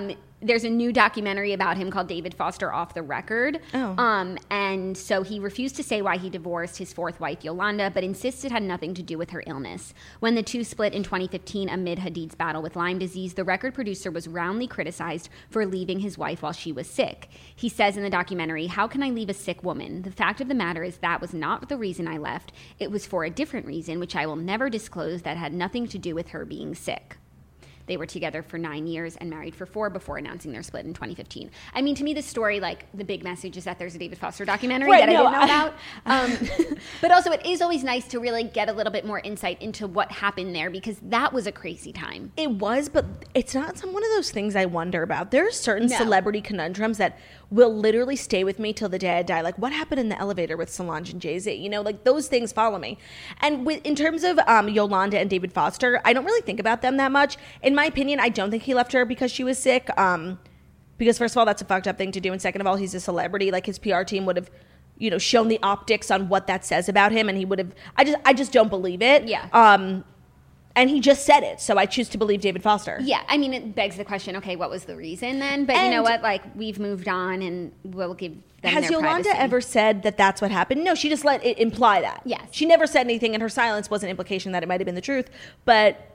there's a new documentary about him called David Foster Off the Record. And so he refused to say why he divorced his fourth wife, Yolanda, but insists it had nothing to do with her illness. When the two split in 2015 amid Hadid's battle with Lyme disease, the record producer was roundly criticized for leaving his wife while she was sick. He says in the documentary, "How can I leave a sick woman? The fact of the matter is that was not the reason I left. It was for a different reason, which I will never disclose, that had nothing to do with her being sick." They were together for 9 years and married for 4 before announcing their split in 2015. I mean, to me, the story, like, the big message is that there's a David Foster documentary that I didn't know about. But also, it is always nice to really get a little bit more insight into what happened there, because that was a crazy time. It was, but it's not one of those things I wonder about. There are certain celebrity conundrums that will literally stay with me till the day I die. Like, what happened in the elevator with Solange and Jay-Z? You know, like, those things follow me. And in terms of Yolanda and David Foster, I don't really think about them that much. In my opinion, I don't think he left her because she was sick. Because first of all, that's a fucked up thing to do. And second of all, he's a celebrity. Like, his PR team would have, you know, shown the optics on what that says about him. And he would have, I just don't believe it. Yeah. And he just said it, so I choose to believe David Foster. Yeah, I mean, it begs the question, okay, what was the reason then? But you know what? Like, we've moved on, and we'll give them their privacy. Has Yolanda ever said that that's what happened? No, she just let it imply that. Yes. She never said anything, and her silence was an implication that it might have been the truth. But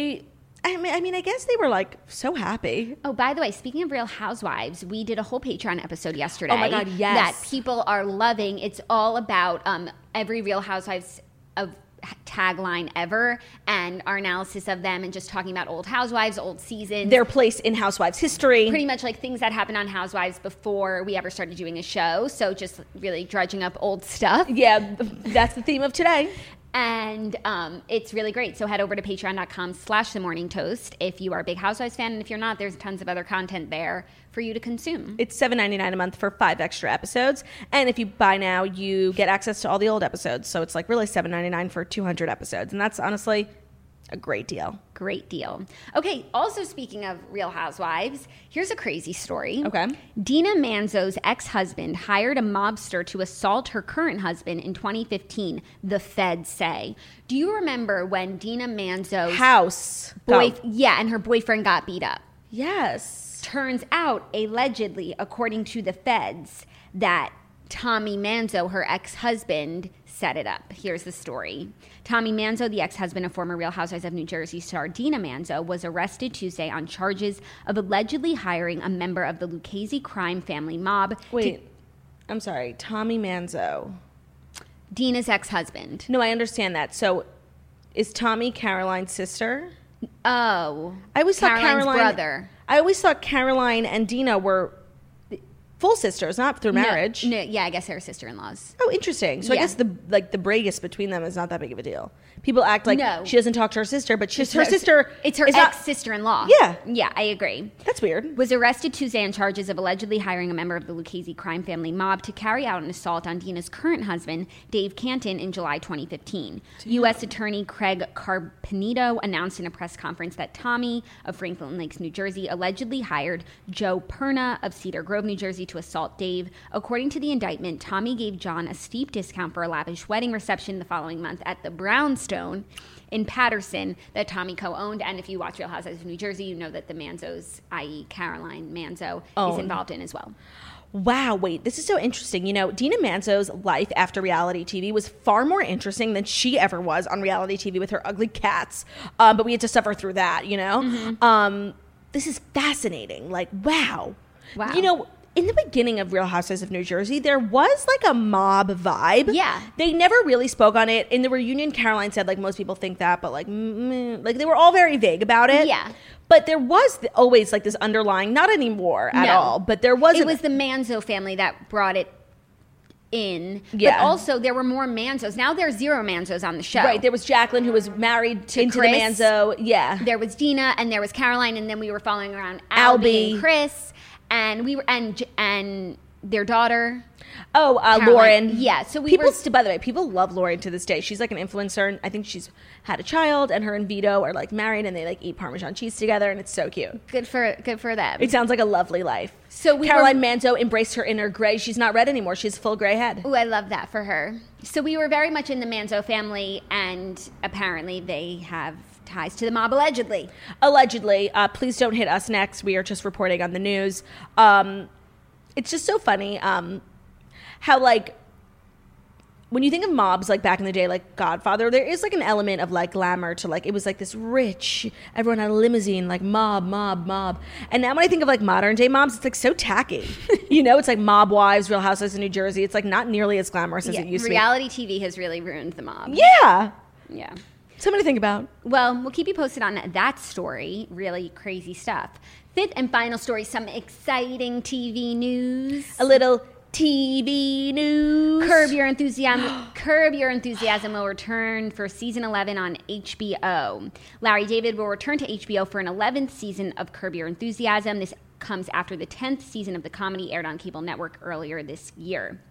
I guess they were, like, so happy. Oh, by the way, speaking of Real Housewives, we did a whole Patreon episode yesterday. Oh, my God, yes. That people are loving. It's all about every Real Housewives of tagline ever, and our analysis of them, and just talking about old Housewives, old seasons, their place in Housewives history, pretty much like things that happened on Housewives before we ever started doing a show. So just really drudging up old stuff. Yeah, that's the theme of today. And it's really great. So head over to patreon.com/themorningtoast if you are a big Housewives fan, and if you're not, there's tons of other content there for you to consume. It's $7.99 a month for 5 extra episodes, and if you buy now, you get access to all the old episodes. So it's like really $7.99 for 200 episodes, and that's honestly a great deal. Great deal. Okay, also speaking of Real Housewives, here's a crazy story. Okay. Dina Manzo's ex-husband hired a mobster to assault her current husband in 2015, the feds say. Do you remember when Dina Manzo's house and her boyfriend got beat up? Yes. Turns out, allegedly, according to the feds, that Tommy Manzo, her ex-husband, set it up. Here's the story. Tommy Manzo, the ex-husband of former Real Housewives of New Jersey star Dina Manzo, was arrested Tuesday on charges of allegedly hiring a member of the Lucchese crime family mob. I'm sorry, Tommy Manzo. Dina's ex-husband. No, I understand that. So, is Tommy Caroline's sister? Oh. I always thought Caroline's brother. I always thought Caroline and Dina were full sisters, not through marriage. No, yeah, I guess they're sister-in-laws. Oh, interesting. So I guess the Bragus between them is not that big of a deal. People act like she doesn't talk to her sister, but she's her sister. It's her ex-sister-in-law. Yeah. Yeah, I agree. That's weird. Was arrested Tuesday on charges of allegedly hiring a member of the Lucchese crime family mob to carry out an assault on Dina's current husband, Dave Canton, in July 2015. U.S. Attorney Craig Carpenito announced in a press conference that Tommy of Franklin Lakes, New Jersey, allegedly hired Joe Perna of Cedar Grove, New Jersey, to assault Dave. According to the indictment, Tommy gave John a steep discount for a lavish wedding reception the following month at the Brownstone in Patterson that Tommy co-owned. And if you watch Real Housewives of New Jersey, you know that the Manzos, i.e. Caroline Manzo, is involved in as well. Wow, wait, this is so interesting. You know, Dina Manzo's life after reality TV was far more interesting than she ever was on reality TV with her ugly cats. But we had to suffer through that, you know? Mm-hmm. This is fascinating. Like, wow. You know, in the beginning of Real Housewives of New Jersey, there was like a mob vibe. Yeah. They never really spoke on it. In the reunion, Caroline said, like, most people think that, but like they were all very vague about it. Yeah. But there was always like this underlying, not anymore at all, but there was. It was the Manzo family that brought it in. Yeah. But also there were more Manzos. Now there's 0 Manzos on the show. Right. There was Jacqueline, who was married to the Manzo. Yeah. There was Dina, and there was Caroline, and then we were following around Albie and Chris. And we were, and their daughter. Lauren. Yeah. So by the way, people love Lauren to this day. She's like an influencer, and I think she's had a child, and her and Vito are like married, and they like eat Parmesan cheese together, and it's so cute. Good for them. It sounds like a lovely life. So Caroline Manzo embraced her inner gray. She's not red anymore. She's full gray head. Oh, I love that for her. So we were very much in the Manzo family, and apparently they have ties to the mob, allegedly. Allegedly. Please don't hit us next. We are just reporting on the news. It's just so funny how, like, when you think of mobs, like, back in the day, like Godfather, there is, like, an element of, like, glamour to, like, it was, like, this rich, everyone had a limousine, like, mob. And now when I think of, like, modern-day mobs, it's, like, so tacky. You know, it's, like, Mob Wives, Real Housewives of New Jersey. It's, like, not nearly as glamorous as it used to be. Reality TV has really ruined the mob. Yeah. Yeah. Something to think about. Well, we'll keep you posted on that story. Really crazy stuff. Fifth and final story, some exciting TV news. A little TV news. Curb Your Enthusiasm will return for season 11 on HBO. Larry David will return to HBO for an 11th season of Curb Your Enthusiasm. This comes after the 10th season of the comedy aired on cable network earlier this year.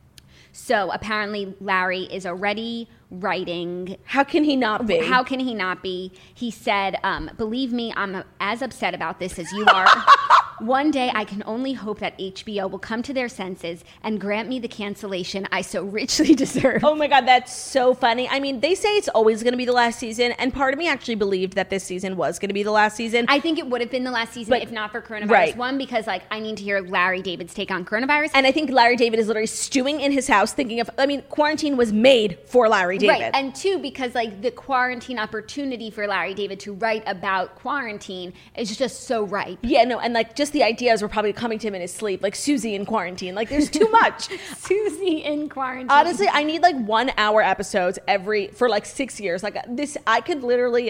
So apparently Larry is already writing. How can he not be? How can he not be? He said, believe me, I'm as upset about this as you are. One day I can only hope that HBO will come to their senses and grant me the cancellation I so richly deserve. Oh my God, that's so funny. I mean, they say it's always going to be the last season, and part of me actually believed that this season was going to be the last season. I think it would have been the last season if not for coronavirus. Right. One, because, like, I need to hear Larry David's take on coronavirus. And I think Larry David is literally stewing in his house thinking of, I mean, quarantine was made for Larry David. Right, and two, because, like, the quarantine opportunity for Larry David to write about quarantine is just so ripe. Yeah, no, and, like, just the ideas were probably coming to him in his sleep, like Susie in quarantine. Like, there's too much. Susie in quarantine. Honestly, I need, like, 1 hour episodes for, like, 6 years. Like, this, I could literally...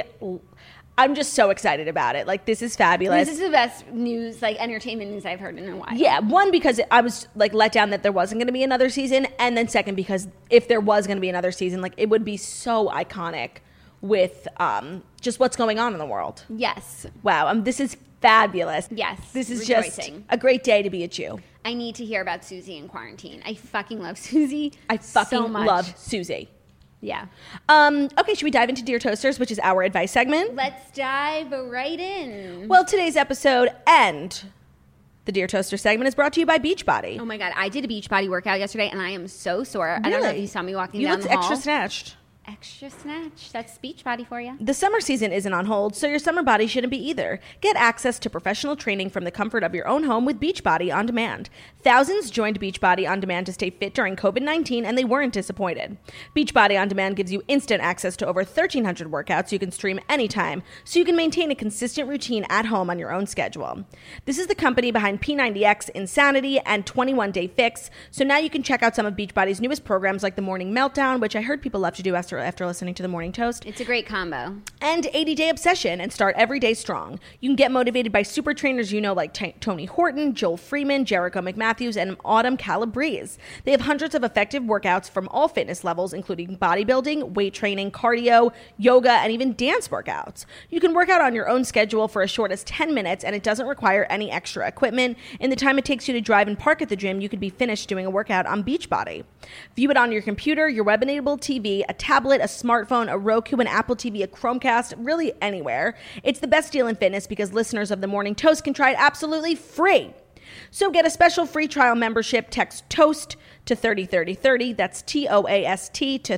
I'm just so excited about it. Like, this is fabulous. This is the best news, like, entertainment news I've heard in a while. Yeah, one, because I was, like, let down that there wasn't going to be another season, and then second, because if there was going to be another season, like, it would be so iconic with just what's going on in the world. Yes. Wow, this is fabulous. Yes. This is rejoicing. Just a great day to be a Jew. I need to hear about Susie in quarantine. I fucking love Susie. I fucking so much. love Susie. Yeah. Okay, should we dive into Dear Toasters, which is our advice segment? Let's dive right in. Well, today's episode and the Dear Toaster segment is brought to you by Beachbody. Oh my God, I did a Beachbody workout yesterday and I am so sore. Really? I don't know if you saw me walking you down the looked hall. extra snatched. Extra snatch. That's Beachbody for you. The summer season isn't on hold, so your summer body shouldn't be either. Get access to professional training from the comfort of your own home with Beachbody On Demand. Thousands joined Beachbody On Demand to stay fit during COVID-19, and they weren't disappointed. Beachbody On Demand gives you instant access to over 1,300 workouts you can stream anytime, so you can maintain a consistent routine at home on your own schedule. This is the company behind P90X, Insanity, and 21 Day Fix, so now you can check out some of Beachbody's newest programs like the Morning Meltdown, which I heard people love to do after listening to the Morning Toast. It's a great combo. And 80-Day Obsession, and start every day strong. You can get motivated by super trainers you know like Tony Horton, Joel Freeman, Jericho McMatthews, and Autumn Calabrese. They have hundreds of effective workouts from all fitness levels, including bodybuilding, weight training, cardio, yoga, and even dance workouts. You can work out on your own schedule for as short as 10 minutes, and it doesn't require any extra equipment. In the time it takes you to drive and park at the gym, you could be finished doing a workout on Beachbody. View it on your computer, your web-enabled TV, a tablet, a smartphone, a Roku, an Apple TV, a Chromecast, really anywhere. It's the best deal in fitness because listeners of the Morning Toast can try it absolutely free. So get a special free trial membership. Text TOAST to 303030. That's TOAST to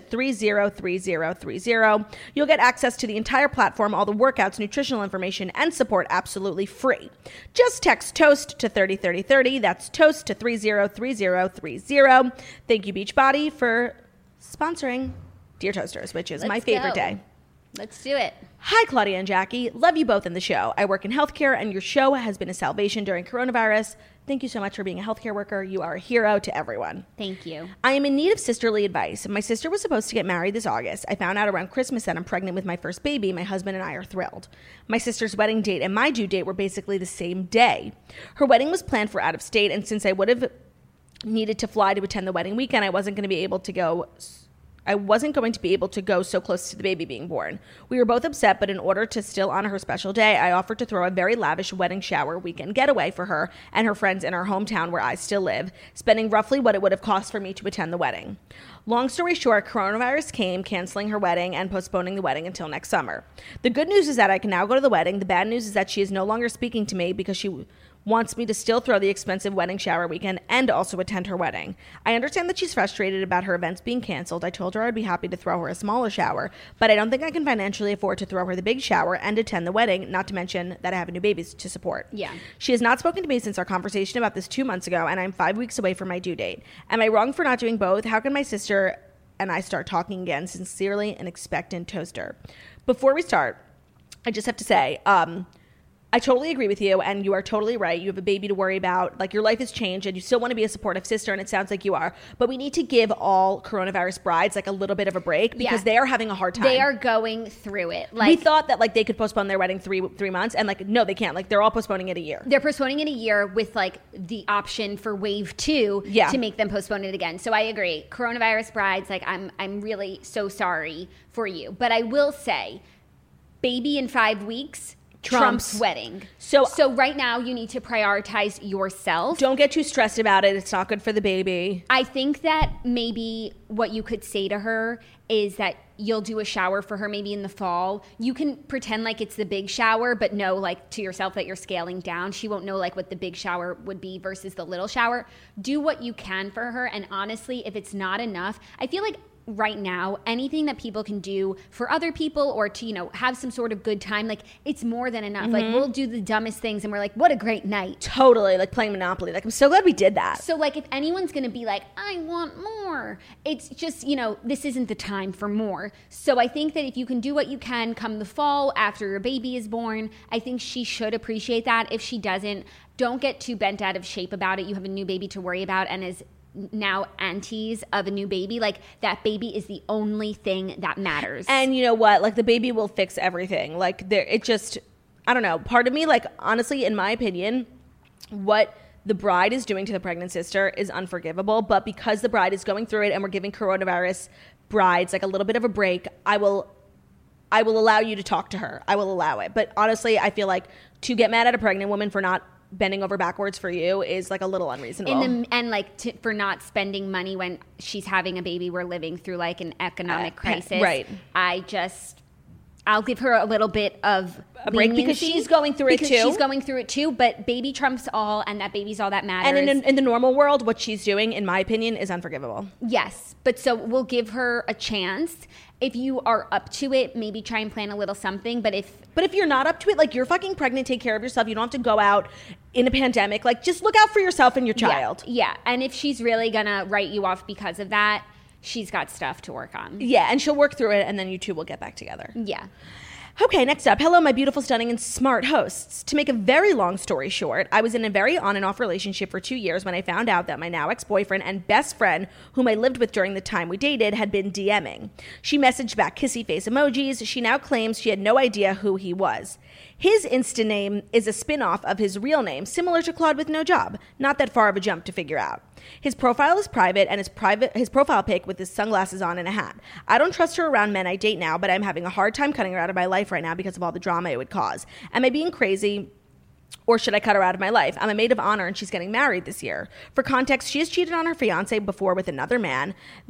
303030. You'll get access to the entire platform, all the workouts, nutritional information, and support absolutely free. Just text TOAST to 303030. That's TOAST to 303030. Thank you, Beachbody, for sponsoring Dear Toasters, which is my favorite day. Let's do it. Hi, Claudia and Jackie. Love you both in the show. I work in healthcare, and your show has been a salvation during coronavirus. Thank you so much for being a healthcare worker. You are a hero to everyone. Thank you. I am in need of sisterly advice. My sister was supposed to get married this August. I found out around Christmas that I'm pregnant with my first baby. My husband and I are thrilled. My sister's wedding date and my due date were basically the same day. Her wedding was planned for out of state, and since I would have needed to fly to attend the wedding weekend, I wasn't going to be able to go so close to the baby being born. We were both upset, but in order to still honor her special day, I offered to throw a very lavish wedding shower weekend getaway for her and her friends in our hometown where I still live, spending roughly what it would have cost for me to attend the wedding. Long story short, coronavirus came, canceling her wedding and postponing the wedding until next summer. The good news is that I can now go to the wedding. The bad news is that she is no longer speaking to me because she wants me to still throw the expensive wedding shower weekend and also attend her wedding. I understand that she's frustrated about her events being canceled. I told her I'd be happy to throw her a smaller shower, but I don't think I can financially afford to throw her the big shower and attend the wedding, not to mention that I have a new baby to support. Yeah. She has not spoken to me since our conversation about this 2 months ago, and I'm 5 weeks away from my due date. Am I wrong for not doing both? How can my sister and I start talking again? Sincerely, an expectant toaster. Before we start, I just have to say, I totally agree with you, and you are totally right. You have a baby to worry about. Like, your life has changed, and you still want to be a supportive sister, and it sounds like you are. But we need to give all coronavirus brides, like, a little bit of a break because they are having a hard time. They are going through it. Like, we thought that, like, they could postpone their wedding three months, and, like, no, they can't. Like, they're all postponing it a year. They're postponing it a year with, like, the option for wave 2 to make them postpone it again. So I agree. Coronavirus brides, like, I'm really so sorry for you. But I will say, baby in 5 weeks, Trump's wedding. So right now you need to prioritize yourself. Don't get too stressed about it. It's not good for the baby. I think that maybe what you could say to her is that you'll do a shower for her maybe in the fall. You can pretend like it's the big shower, but know, like, to yourself that you're scaling down. She won't know, like, what the big shower would be versus the little shower. Do what you can for her. And honestly, if it's not enough, I feel like right now, anything that people can do for other people or to, you know, have some sort of good time, like, it's more than enough. Like, we'll do the dumbest things and we're like, what a great night. Totally. Like playing Monopoly. Like, I'm so glad we did that. So, like, if anyone's going to be like, I want more, it's just, you know, this isn't the time for more. So I think that if you can do what you can come the fall after your baby is born, I think she should appreciate that. If she doesn't, don't get too bent out of shape about it. You have a new baby to worry about, and as now aunties of a new baby, like, that baby is the only thing that matters. And you know what, like, the baby will fix everything. Like, it just, I don't know, part of me, like, honestly, in my opinion, what the bride is doing to the pregnant sister is unforgivable. But because the bride is going through it and we're giving coronavirus brides like a little bit of a break, I will allow you to talk to her. I will allow it. But honestly, I feel like to get mad at a pregnant woman for not bending over backwards for you is, like, a little unreasonable. For not spending money when she's having a baby. We're living through, like, an economic crisis. Right. I'll give her a little bit of a break because she's going through it too. Because she's going through it too, but baby trumps all, and that baby's all that matters. And in the normal world, what she's doing, in my opinion, is unforgivable. Yes, but so we'll give her a chance. If you are up to it, maybe try and plan a little something. But if you're not up to it, like, you're fucking pregnant, take care of yourself. You don't have to go out in a pandemic. Like, just look out for yourself and your child. Yeah. And if she's really gonna write you off because of that, she's got stuff to work on. Yeah, and she'll work through it, and then you two will get back together. Yeah. Okay, next up. Hello, my beautiful, stunning, and smart hosts. To make a very long story short, I was in a very on and off relationship for 2 years when I found out that my now ex-boyfriend and best friend, whom I lived with during the time we dated, had been DMing. She messaged back kissy face emojis. She now claims she had no idea who he was. His Insta name is a spin-off of his real name, similar to Claude with no job. Not that far of a jump to figure out. His profile is private, and his profile pic with his sunglasses on and a hat. I don't trust her around men I date now, but I'm having a hard time cutting her out of my life right now because of all the drama it would cause. Am I being crazy, or should I cut her out of my life? I'm a maid of honor, and she's getting married this year. For context, she has cheated on her fiance before with another man.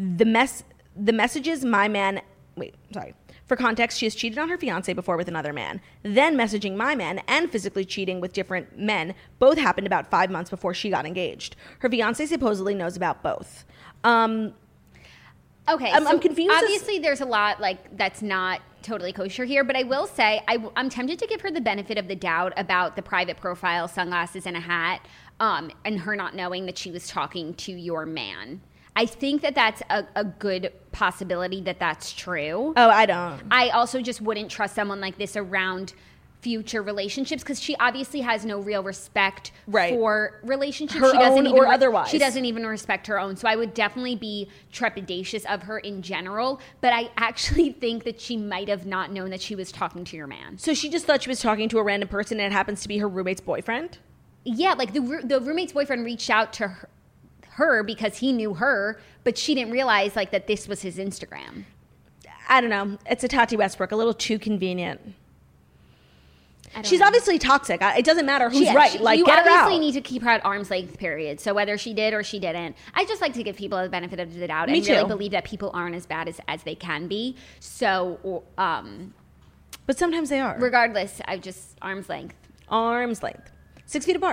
For context, she has cheated on her fiance before with another man. Then messaging my man and physically cheating with different men both happened about 5 months before she got engaged. Her fiance supposedly knows about both. Okay, I'm confused. Obviously, there's a lot, like, that's not totally kosher here, but I will say I'm tempted to give her the benefit of the doubt about the private profile, sunglasses, and a hat, and her not knowing that she was talking to your man. I think that that's a good possibility that that's true. Oh, I don't. I also just wouldn't trust someone like this around future relationships because she obviously has no real respect for relationships. Her own or otherwise. She doesn't even respect her own. So I would definitely be trepidatious of her in general. But I actually think that she might have not known that she was talking to your man. So she just thought she was talking to a random person and it happens to be her roommate's boyfriend? Yeah, like the roommate's boyfriend reached out to her because he knew her, but she didn't realize, like, that this was his Instagram. I don't know. It's a Tati Westbrook, a little too convenient. She's obviously toxic. It doesn't matter who's right. Like, get her out. You obviously need to keep her at arm's length, period. So whether she did or she didn't, I just like to give people the benefit of the doubt and really believe that people aren't as bad as they can be. So, but sometimes they are. Regardless, I just arm's length. Arm's length. 6 feet apart.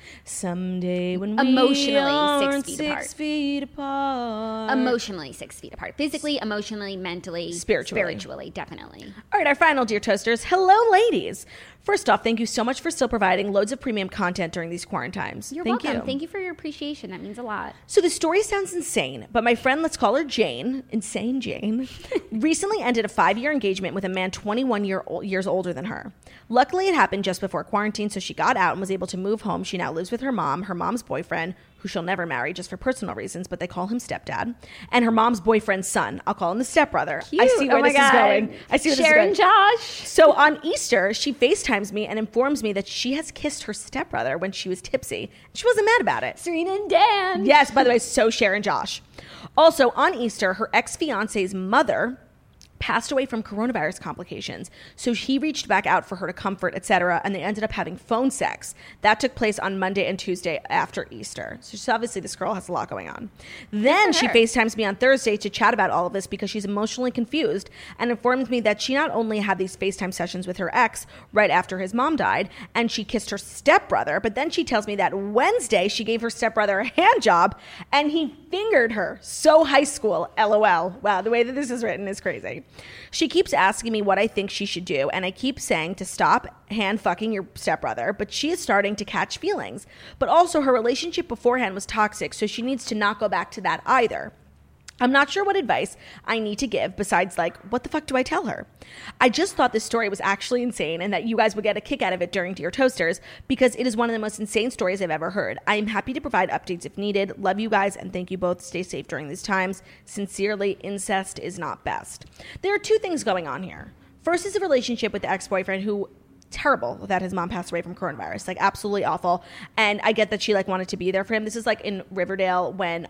Someday when Emotionally, we are 6 feet apart. Emotionally 6 feet apart. Physically, emotionally, mentally, spiritually, definitely. All right, our final Dear Toasters. Hello, ladies. First off, thank you so much for still providing loads of premium content during these quarantines. You're welcome. Thank you for your appreciation. That means a lot. So the story sounds insane, but my friend, let's call her Jane, Insane Jane, recently ended a 5-year engagement with a man 21 years older than her. Luckily, it happened just before quarantine, so she got out and was able to move home. She now lives with her mom's boyfriend, who she'll never marry just for personal reasons, but they call him stepdad, and her mom's boyfriend's son. I'll call him the stepbrother. Cute. I see where this is going. I see where Sharon this is going. Josh. So on Easter, she FaceTimes me and informs me that she has kissed her stepbrother when she was tipsy. She wasn't mad about it. Serena and Dan. Yes, by the way, so Sharon Josh. Also, on Easter, her ex-fiance's mother passed away from coronavirus complications. So he reached back out for her to comfort, etc., and they ended up having phone sex. That took place on Monday and Tuesday after Easter. So she's obviously, this girl has a lot going on. Then she FaceTimes me on Thursday to chat about all of this because she's emotionally confused and informs me that she not only had these FaceTime sessions with her ex right after his mom died, and she kissed her stepbrother, but then she tells me that Wednesday she gave her stepbrother a hand job and he fingered her. So high school, LOL. Wow, the way that this is written is crazy. She keeps asking me what I think she should do, and I keep saying to stop hand fucking your stepbrother, but she is starting to catch feelings. But also her relationship beforehand was toxic, so she needs to not go back to that either. I'm not sure what advice I need to give besides, like, what the fuck do I tell her? I just thought this story was actually insane and that you guys would get a kick out of it during Dear Toasters because it is one of the most insane stories I've ever heard. I am happy to provide updates if needed. Love you guys and thank you both. Stay safe during these times. Sincerely, incest is not best. There are two things going on here. First is a relationship with the ex-boyfriend who... terrible that his mom passed away from coronavirus, like absolutely awful. And I get that she like wanted to be there for him. This is like in Riverdale when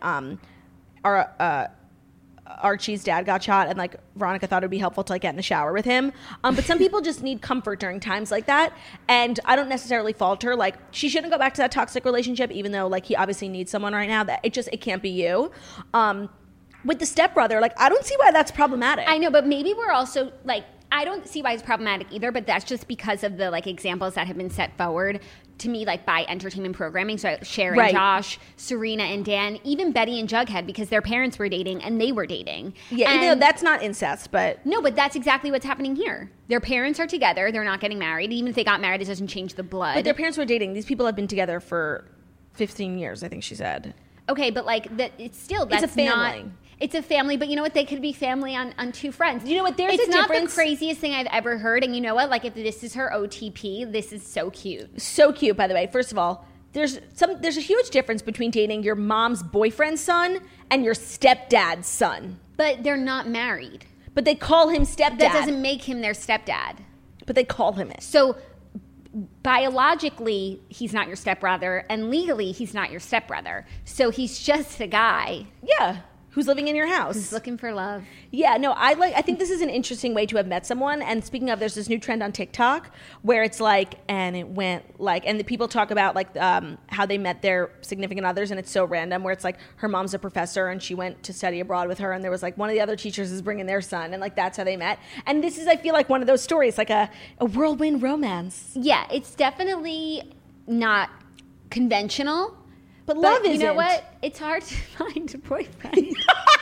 Archie's dad got shot and like Veronica thought it would be helpful to like get in the shower with him. But some people just need comfort during times like that. And I don't necessarily fault her. Like she shouldn't go back to that toxic relationship, even though like he obviously needs someone right now. That it can't be you. With the stepbrother, like I don't see why that's problematic. I know, but maybe we're also like, I don't see why it's problematic either, but that's just because of the like examples that have been set forward to me like by entertainment programming. So Sharon, right. Josh, Serena and Dan, even Betty and Jughead, because their parents were dating and they were dating. Yeah, and, even though that's not incest, but... No, but that's exactly what's happening here. Their parents are together. They're not getting married. Even if they got married, it doesn't change the blood. But their parents were dating. These people have been together for 15 years, I think she said. Okay, but like that, it's still, that's it's a family. Not... It's a family, but you know what? They could be family on two friends. You know what? There's it's a difference. It's not the craziest thing I've ever heard. And you know what? Like if this is her OTP, this is so cute. So cute, by the way. First of all, there's a huge difference between dating your mom's boyfriend's son and your stepdad's son. But they're not married. But they call him stepdad. That doesn't make him their stepdad. But they call him it. So biologically, he's not your stepbrother, and legally, he's not your stepbrother. So he's just a guy. Yeah. Who's living in your house. Who's looking for love. Yeah, no, I think this is an interesting way to have met someone. And speaking of, there's this new trend on TikTok where it's like, and it went like, and the people talk about like how they met their significant others, and it's so random where it's like her mom's a professor and she went to study abroad with her, and there was like one of the other teachers is bringing their son, and like that's how they met. And this is, I feel like, one of those stories, like a whirlwind romance. Yeah, it's definitely not conventional. But love isn't. You know what? It's hard to find a boyfriend.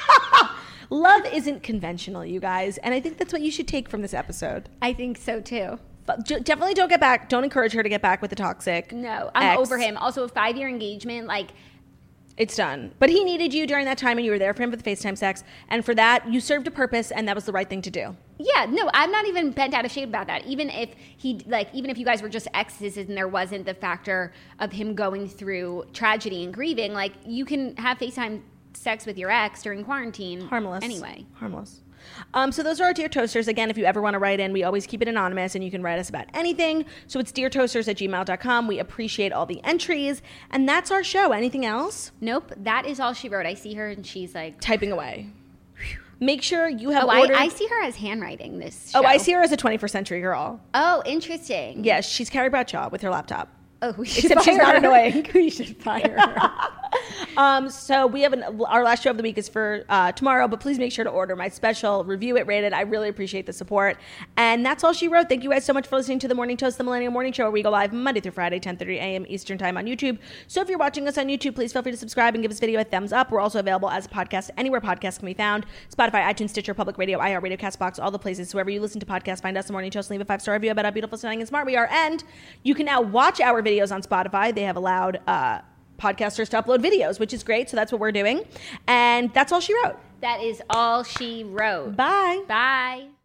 Love isn't conventional, you guys. And I think that's what you should take from this episode. I think so, too. But definitely don't get back. Don't encourage her to get back with the toxic. No, I'm over him. Also, a 5-year engagement, like... It's done. But he needed you during that time, and you were there for him for the FaceTime sex. And for that, you served a purpose, and that was the right thing to do. Yeah, no, I'm not even bent out of shape about that. Even if even if you guys were just exes and there wasn't the factor of him going through tragedy and grieving, like you can have FaceTime sex with your ex during quarantine. Harmless. Anyway. Harmless. So those are our Dear Toasters. Again, if you ever want to write in, we always keep it anonymous, and you can write us about anything. So it's deartoasters@gmail.com. We appreciate all the entries. And that's our show. Anything else? Nope. That is all she wrote. I see her and she's like... typing away. Make sure you have ordered... I see her as handwriting this show. Oh, I see her as a 21st century girl. Oh, interesting. Yes, she's Carrie Bradshaw with her laptop. Oh, we should Except she's not annoying. We should fire her. So we have our last show of the week is for tomorrow, but please make sure to order my special, review it, rate it. I really appreciate the support. And that's all she wrote. Thank you guys so much for listening to The Morning Toast, the Millennial Morning Show, where we go live Monday through Friday, 10:30 a.m. Eastern Time on YouTube. So if you're watching us on YouTube, please feel free to subscribe and give this video a thumbs up. We're also available as a podcast anywhere podcasts can be found. Spotify, iTunes, Stitcher, Public Radio, iHeartRadio, CastBox, all the places. Wherever you listen to podcasts, find us The Morning Toast and leave a 5-star review about how beautiful, stunning, and smart we are. And you can now watch our videos on Spotify. They have allowed podcasters to upload videos, which is great. So that's what we're doing. And that's all she wrote. That is all she wrote. Bye. Bye.